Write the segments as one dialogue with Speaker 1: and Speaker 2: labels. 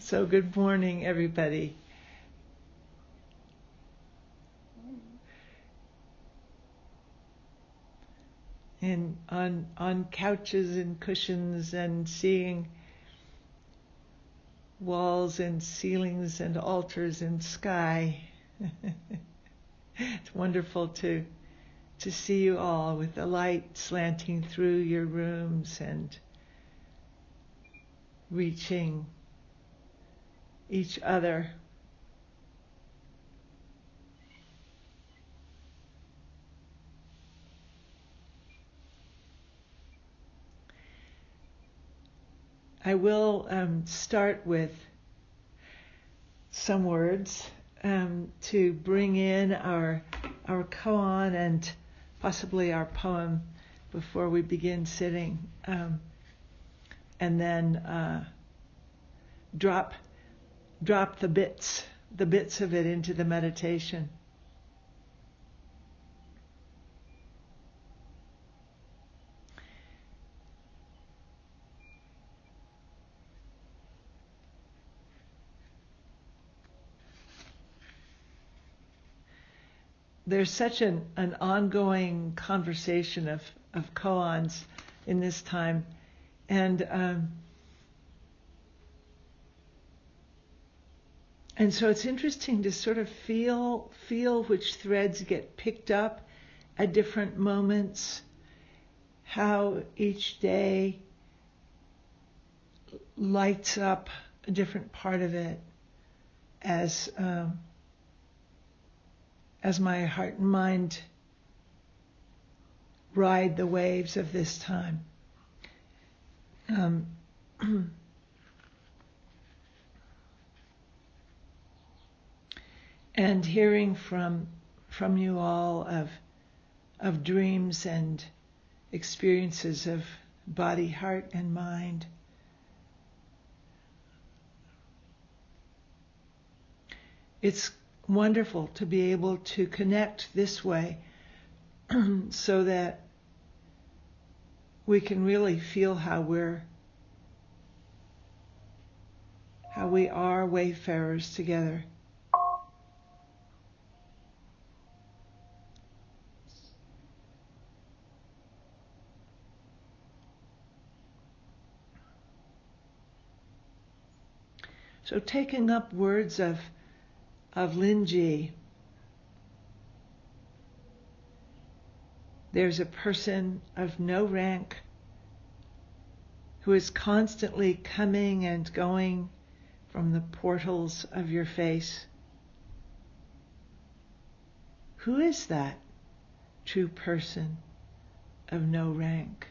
Speaker 1: So good morning, everybody. And on couches and cushions and seeing walls and ceilings and altars and sky. It's wonderful to see you all with the light slanting through your rooms and reaching each other. I will start with some words to bring in our koan and possibly our poem before we begin sitting, and then drop the bits of it into the meditation. There's such an ongoing conversation of koans in this time, and so it's interesting to sort of feel which threads get picked up at different moments, how each day lights up a different part of it as my heart and mind ride the waves of this time. And hearing from you all of dreams and experiences of body, heart, and mind. It's wonderful to be able to connect this way so that we can really feel how we are wayfarers together. So taking up words of Linji, there's a person of no rank who is constantly coming and going from the portals of your face. Who is that true person of no rank?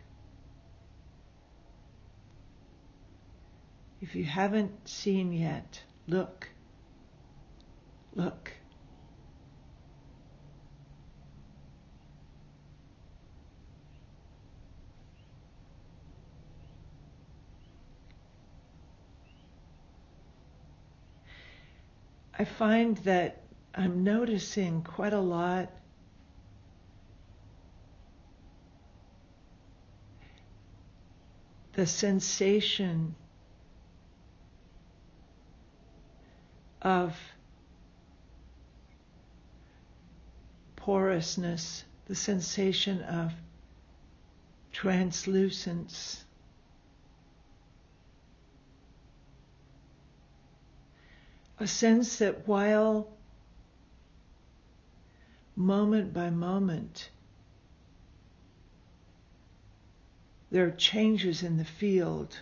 Speaker 1: If you haven't seen yet, look. I find that I'm noticing quite a lot the sensation of porousness, the sensation of translucence. A sense that while moment by moment there are changes in the field,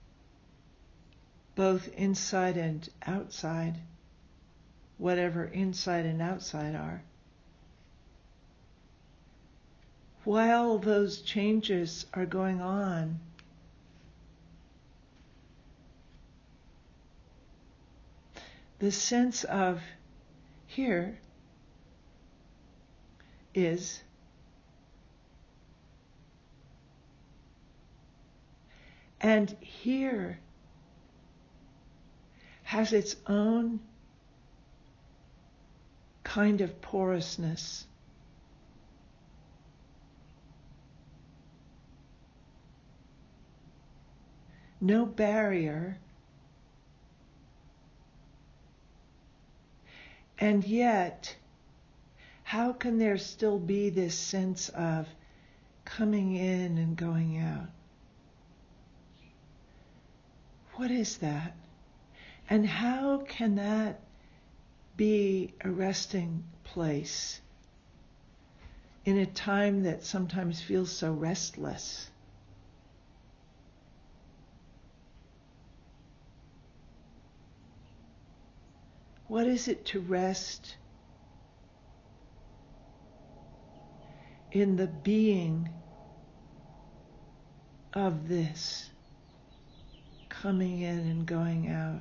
Speaker 1: both inside and outside, whatever inside and outside are. While those changes are going on, the sense of here is, and here has its own kind of porousness. No barrier, And yet, how can there still be this sense of coming in and going out? What is that? And how can that be a resting place in a time that sometimes feels so restless? What is it to rest in the being of this coming in and going out?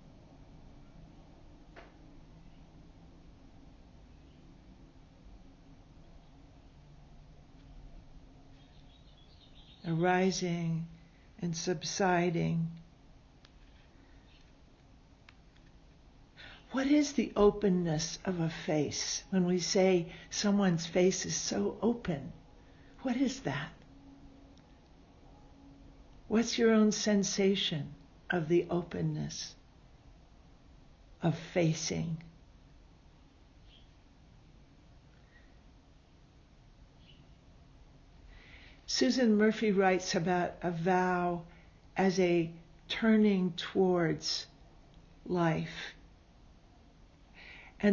Speaker 1: Arising and subsiding. What is the openness of a face? When we say someone's face is so open, what is that? What's your own sensation of the openness of facing? Susan Murphy writes about a vow as a turning towards life. And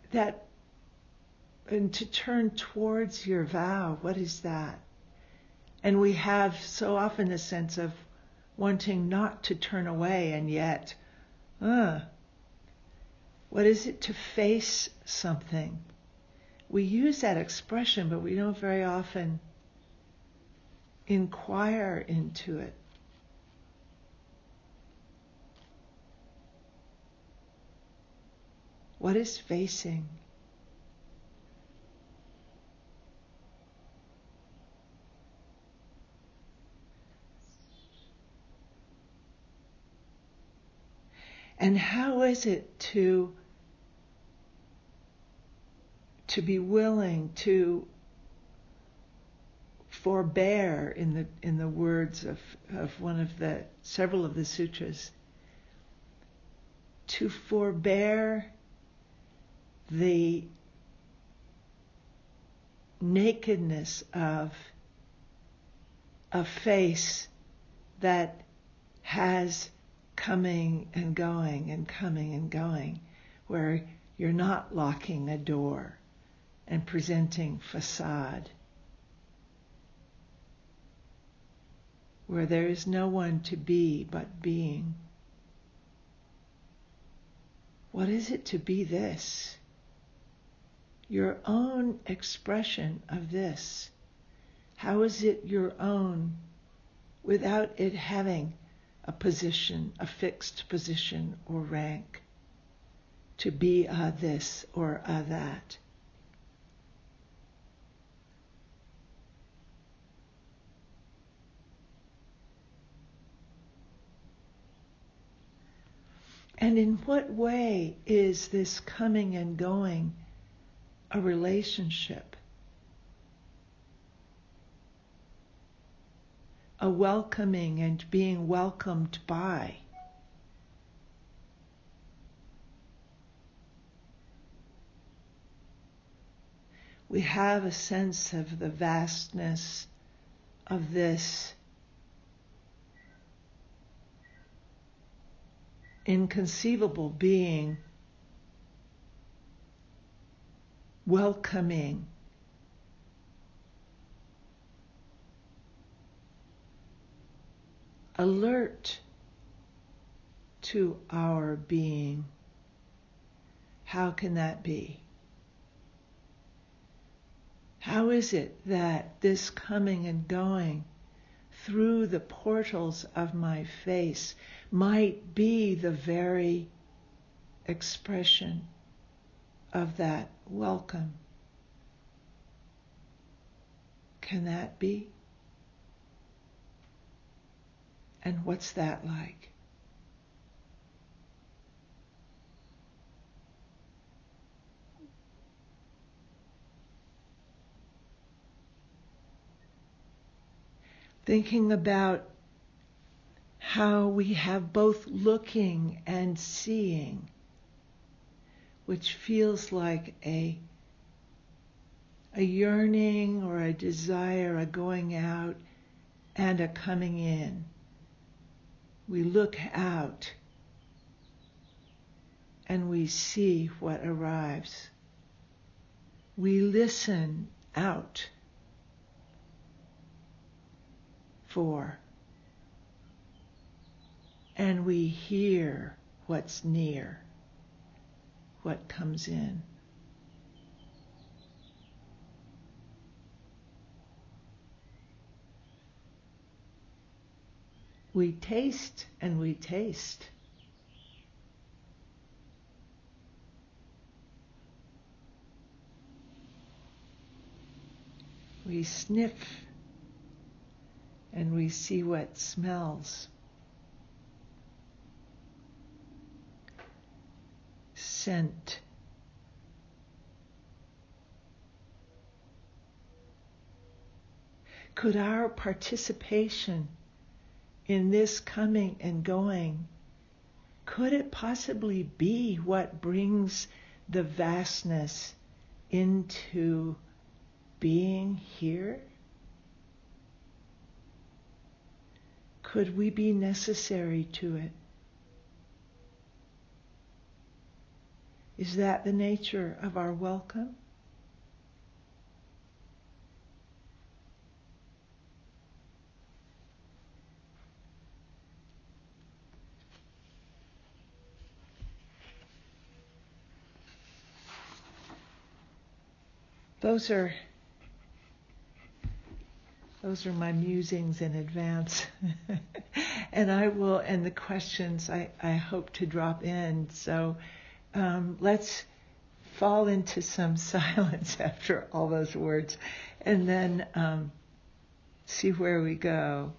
Speaker 1: and to turn towards your vow, what is that? And we have so often the sense of wanting not to turn away, and yet, what is it to face something? We use that expression, but we don't very often inquire into it. What is facing? And how is it to be willing to forbear, in the words of one of the several of the sutras, to forbear the nakedness of a face that has coming and going and coming and going, where you're not locking a door and presenting facade, where there is no one to be but being. What is it to be this? Your own expression of this. How is it your own without it having a position, a fixed position or rank, to be a this or a that? And in what way is this coming and going a relationship? A welcoming and being welcomed by. We have a sense of the vastness of this inconceivable being, welcoming, alert to our being. How can that be? How is it that this coming and going through the portals of my face might be the very expression of that welcome? Can that be? And what's that like? Thinking about how we have both looking and seeing. which feels like a yearning or a desire, a going out and a coming in. We look out and we see what arrives. We listen out for, and we hear what's near, what comes in. We taste and we taste. We sniff and we see what smells. Scent. Could our participation in this coming and going, could it possibly be what brings the vastness into being here? Could we be necessary to it? Is that the nature of our welcome? Those are my musings in advance. And the questions I hope to drop in. So let's fall into some silence after all those words and then see where we go.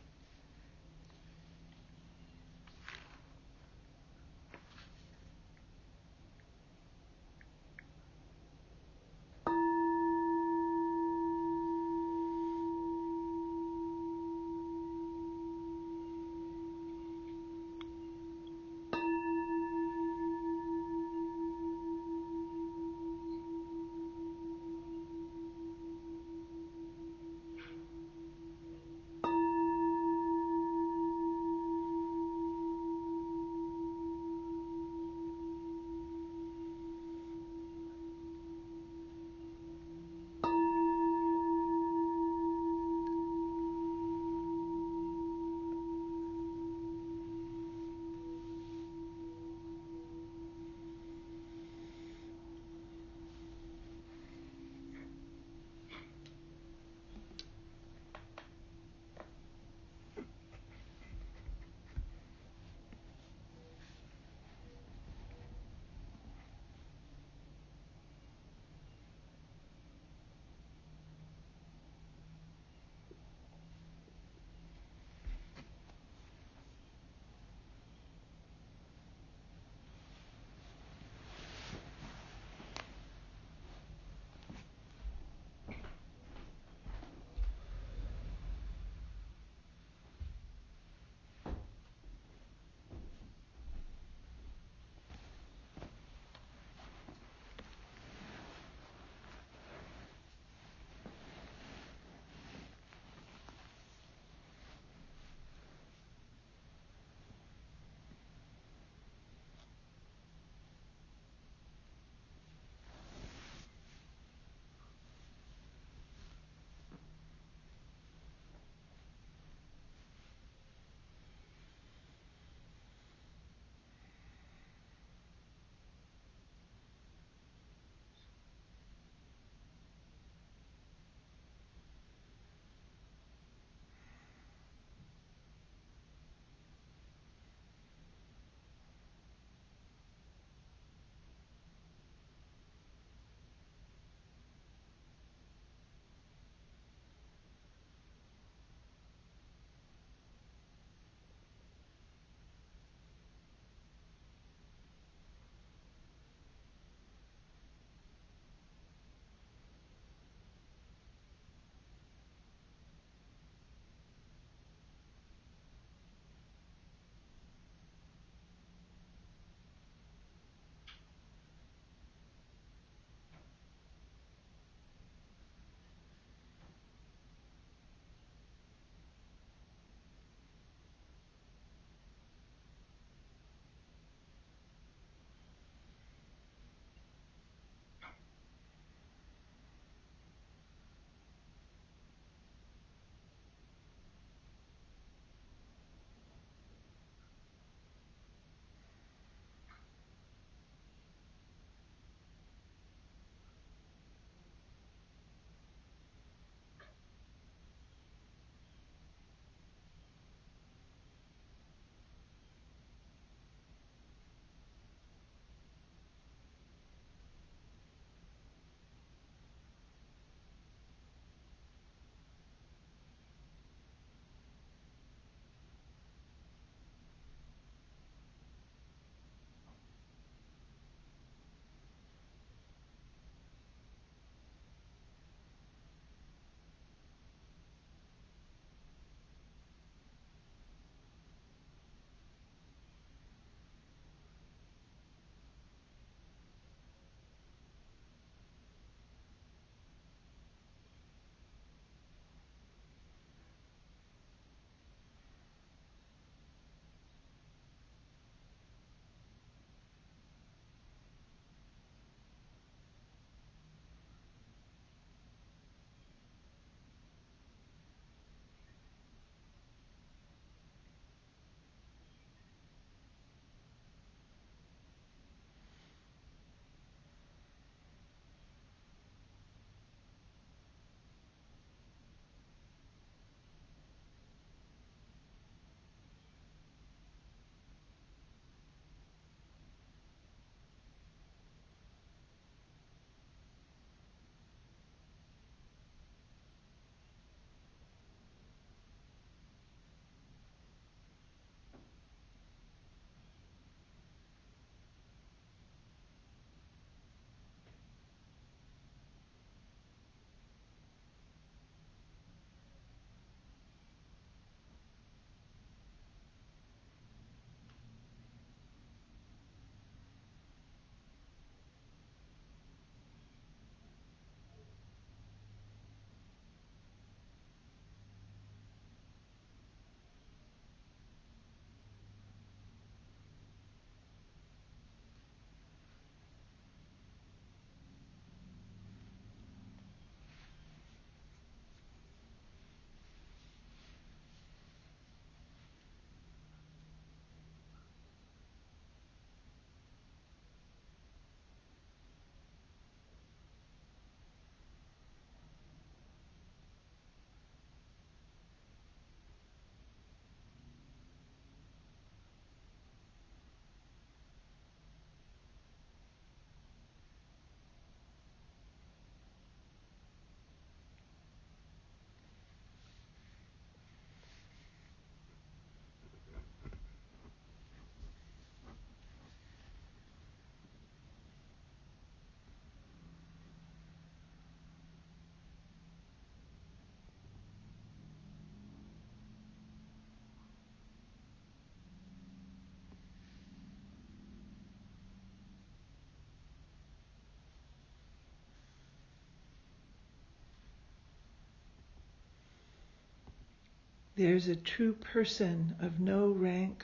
Speaker 1: There's a true person of no rank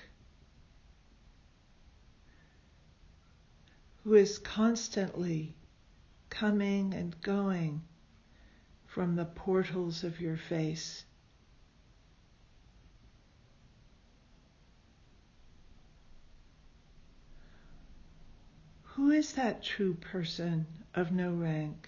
Speaker 1: who is constantly coming and going from the portals of your face. Who is that true person of no rank?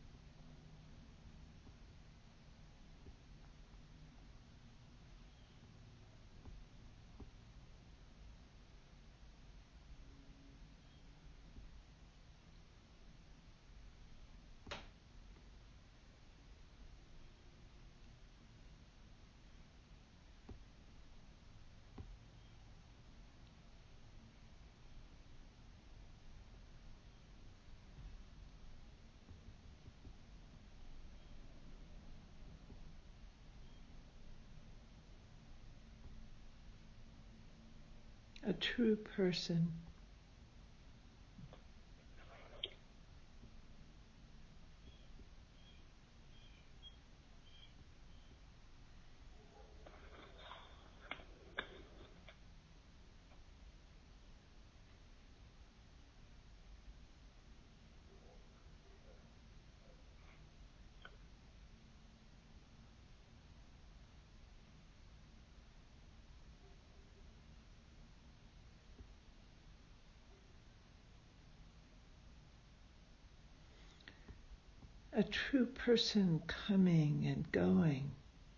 Speaker 1: A true person. A true person coming and going.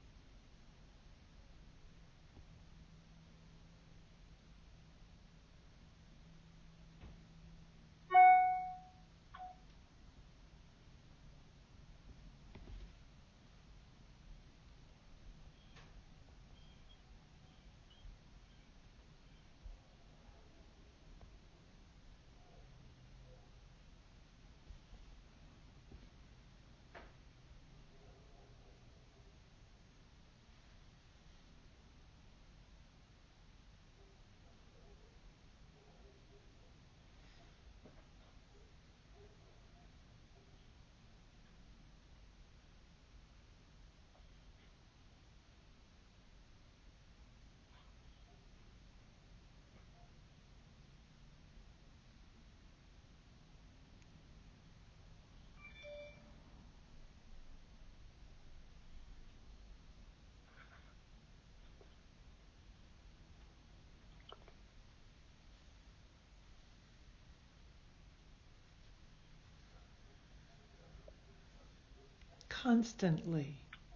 Speaker 1: Constantly.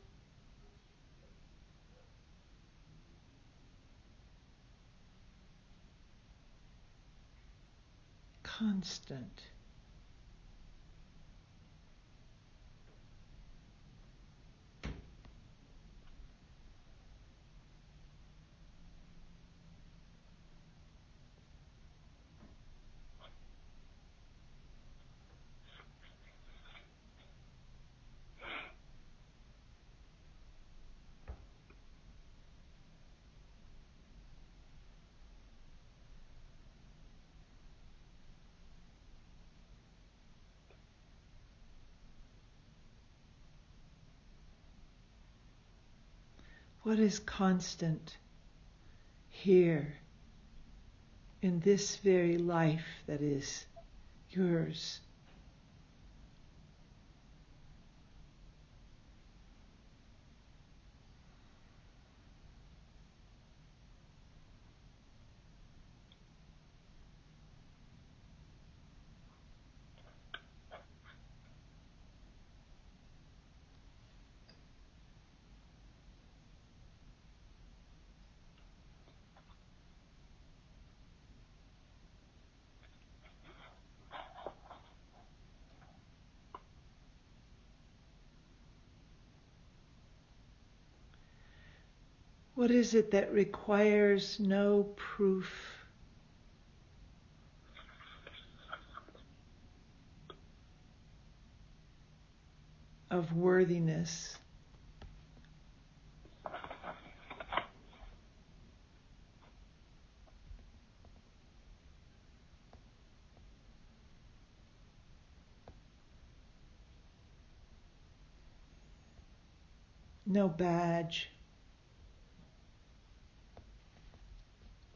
Speaker 1: Constant. What is constant here in this very life that is yours? What is it that requires no proof of worthiness? No badge.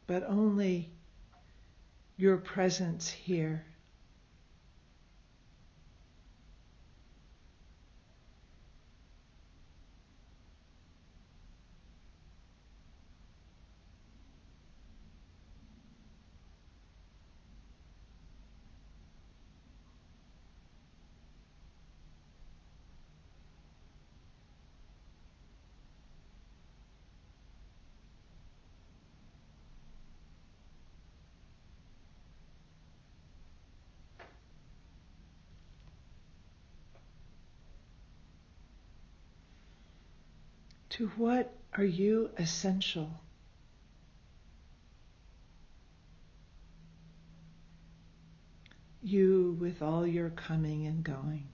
Speaker 1: but only your presence here. To what are you essential? You with all your coming and going.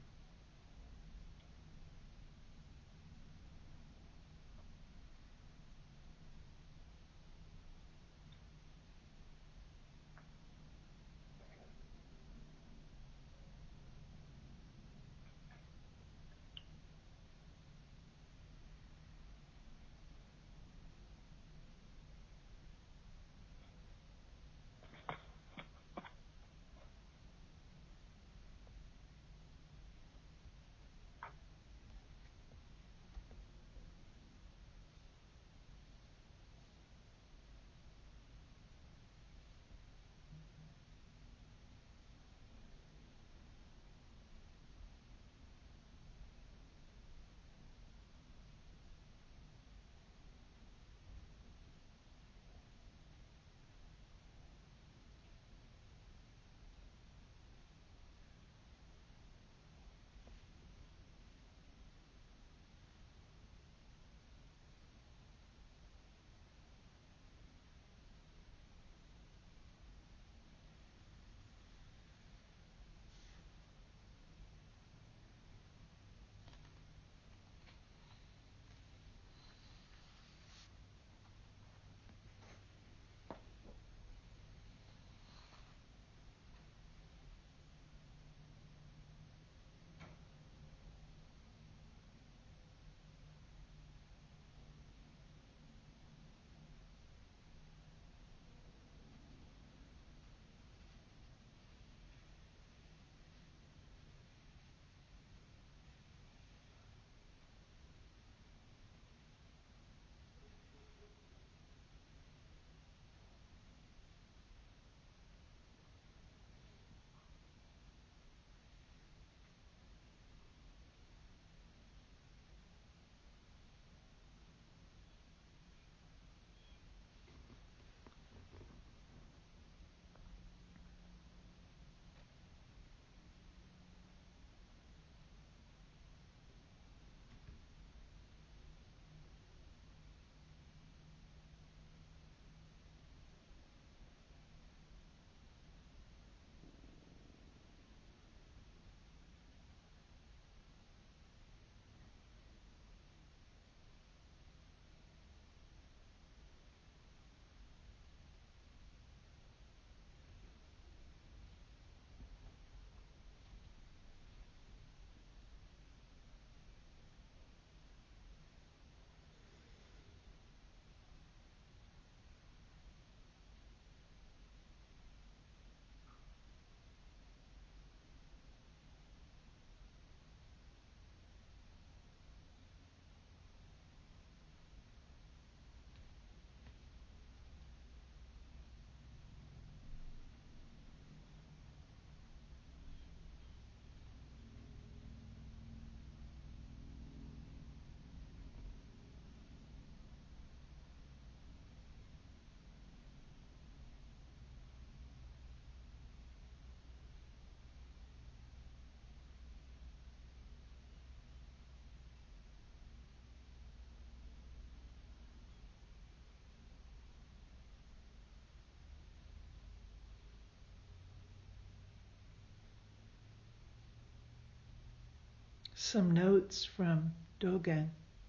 Speaker 1: Some notes from Dogen.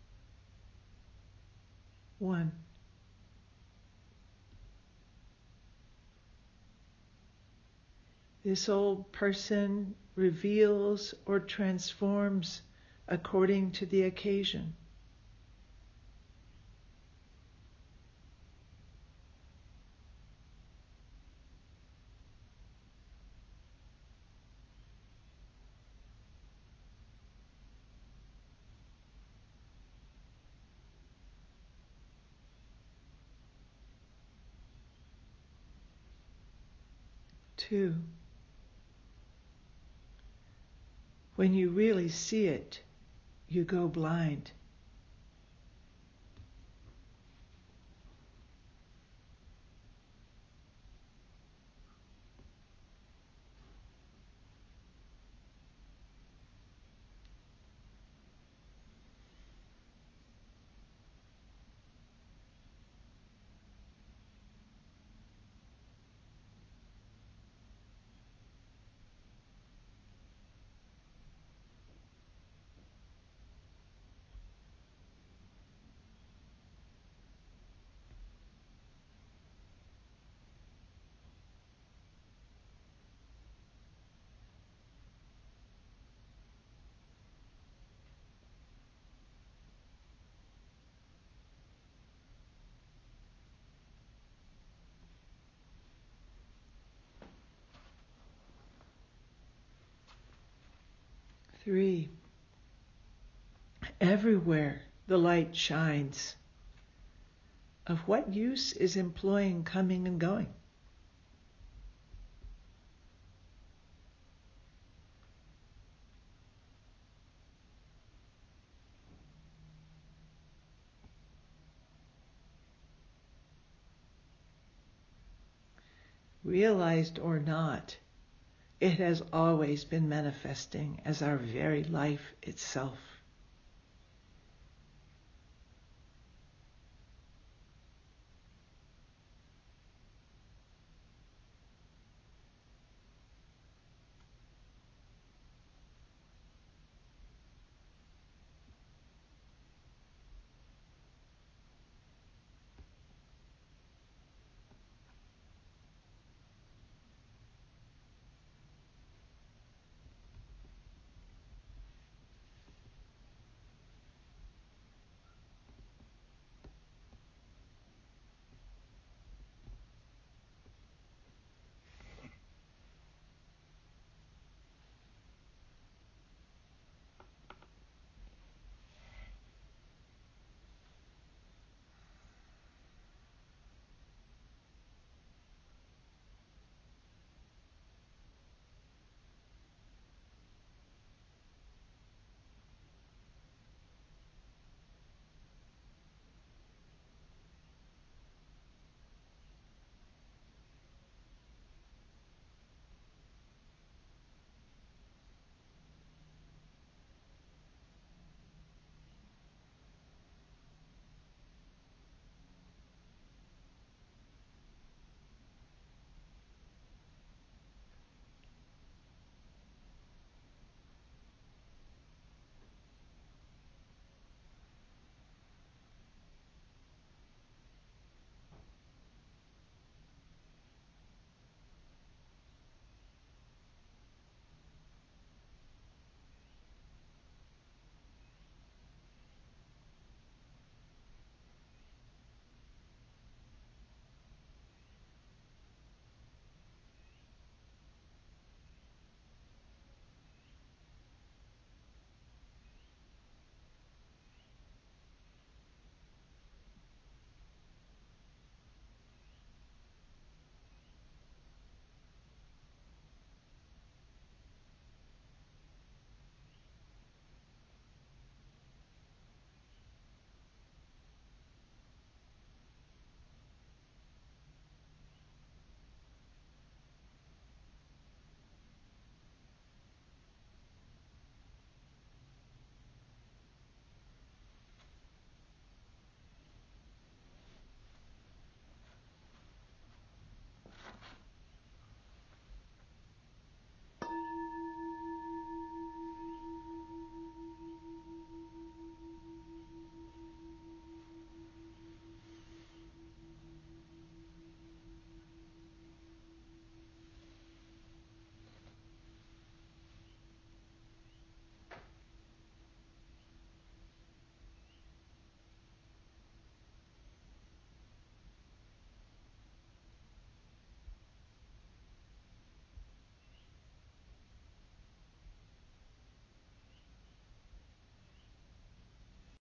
Speaker 1: 1. This old person reveals or transforms according to the occasion. 2. When you really see it, you go blind. 3. Everywhere the light shines, of what use is employing coming and going? Realized or not, it has always been manifesting as our very life itself.